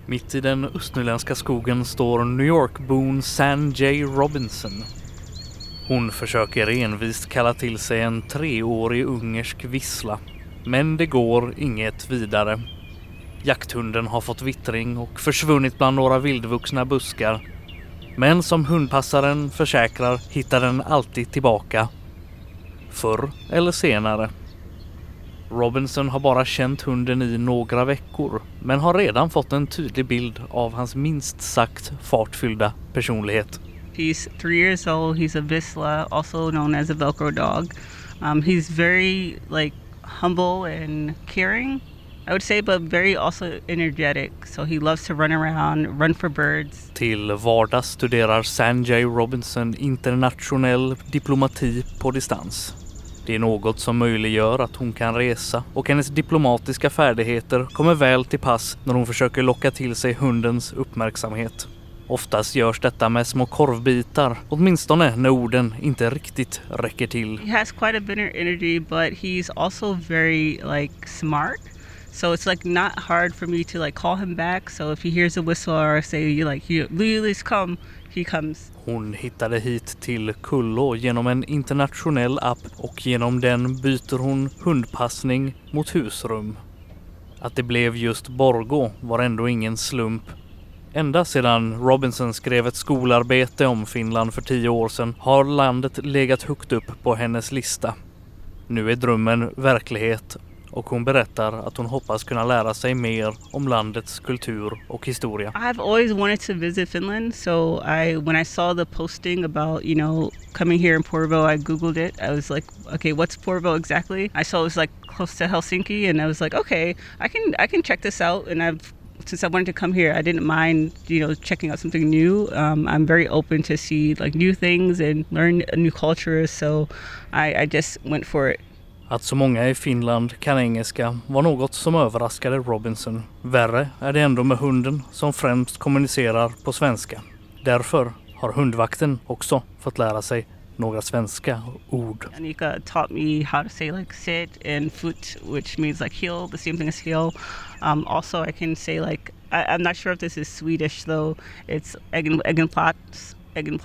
Mitt i den östnyländska skogen står New York-bon Sanjay Robinson. Hon försöker envist kalla till sig en 3-årig ungersk vissla, men det går inget vidare. Jakthunden har fått vittring och försvunnit bland några vildvuxna buskar. Men som hundpassaren försäkrar hittar den alltid tillbaka. Förr eller senare. Robinson har bara känt hunden i några veckor, men har redan fått en tydlig bild av hans minst sagt fartfyllda personlighet. He's 3 years old. He's a Vizsla, also known as a Velcro dog. He's very humble and caring, I would say, but very also energetic. So he loves to run around, run for birds. Till vardags studerar Sanjay Robinson internationell diplomati på distans. Det är något som möjliggör att hon kan resa, och hennes diplomatiska färdigheter kommer väl till pass när hon försöker locka till sig hundens uppmärksamhet. Oftast görs detta med små korvbitar, åtminstone när orden inte riktigt räcker till. He has quite a bit of energy, but he's also very smart. So it's not hard for me to call him back. So if he hears a whistle or say Lily's come, he comes. Hon hittade hit till Kullo genom en internationell app, och genom den byter hon hundpassning mot husrum. Att det blev just Borgå var ändå ingen slump. Ända sedan Robinson skrev ett skolarbete om Finland för 10 år sedan har landet legat högt upp på hennes lista. Nu är drömmen verklighet, och hon berättar att hon hoppas kunna lära sig mer om landets kultur och historia. I've always wanted to visit Finland, so when I saw the posting about, coming here in Porvoo, I googled it. I was like, okay, what's Porvoo exactly? I saw it was close to Helsinki, and I was like, okay, I can check this out. And since I wanted to come here, I didn't mind, checking out something new. I'm very open to see new things and learn a new culture, so I just went for it. Att så många i Finland kan engelska var något som överraskade Robinson. Värre är det ändå med hunden, som främst kommunicerar på svenska. Därför har hundvakten också fått lära sig några svenska ord. Anika taught me how to say sit and foot, which means heel, the same thing as heel. Also I can say I'm not sure if this is Swedish though. It's Eggenplats.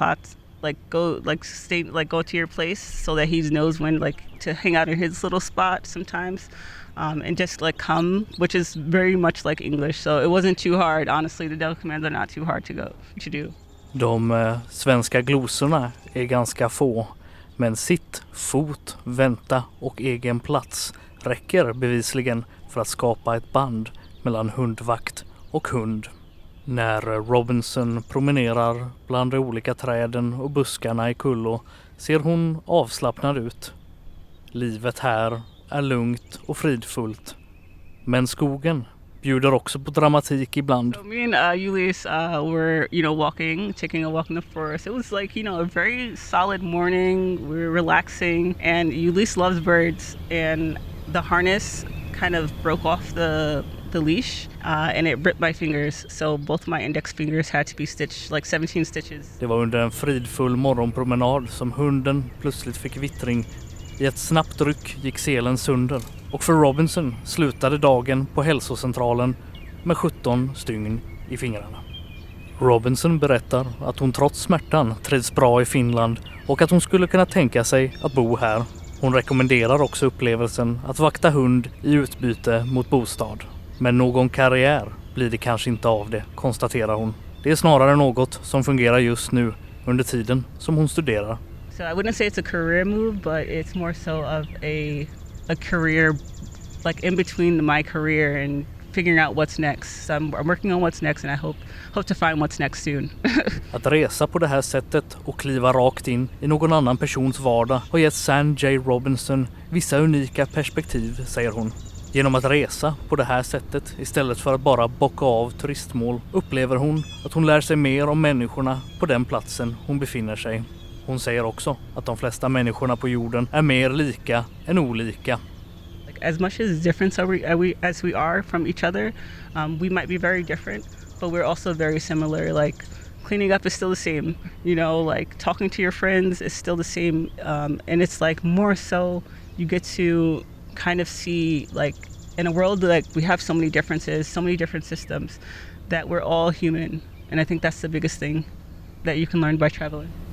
Go to your place, so that he knows when to hang out in his little spot sometimes, and just come, which is very much like English. So it wasn't too hard. Honestly, the dog commands are not too hard to do. De svenska glosorna är ganska få, men sitt, fot, vänta och egen plats räcker bevisligen för att skapa ett band mellan hundvakt och hund. När Robinson promenerar bland de olika träden och buskarna i Kullo ser hon avslappnad ut. Livet här är lugnt och fridfullt. Men skogen bjuder också på dramatik ibland. So me and Julius were, walking, taking a walk in the forest. It was a very solid morning. We were relaxing, and Julius loves birds, and the harness kind of broke off the leash, and it ripped my fingers, so both my index fingers had to be stitched, 17 stitches. Det var under en fridfull morgonpromenad som hunden plötsligt fick vittring. I ett snabbt ryck gick selen sönder, och för Robinson slutade dagen på hälsocentralen med 17 stygn i fingrarna. Robinson berättar att hon trots smärtan trivs bra i Finland och att hon skulle kunna tänka sig att bo här. Hon rekommenderar också upplevelsen att vakta hund i utbyte mot bostad. Men någon karriär blir det kanske inte av det, konstaterar hon. Det är snarare något som fungerar just nu under tiden som hon studerar. So I wouldn't say it's a career move, but it's more so of a career, in between my career and figuring out what's next. So I'm working on what's next, and I hope to find what's next soon. Att resa på det här sättet och kliva rakt in i någon annan persons vardag har gett Sanjay Robinson vissa unika perspektiv, säger hon. Genom att resa på det här sättet istället för att bara bocka av turistmål upplever hon att hon lär sig mer om människorna på den platsen hon befinner sig. Hon säger också att de flesta människorna på jorden är mer lika än olika. As much as different as we are from each other, we might be very different, but we're also very similar. Cleaning up is still the same, talking to your friends is still the same, and it's more so you get to kind of see in a world we have so many differences, so many different systems. that we're all human. And I think that's the biggest thing that you can learn by traveling.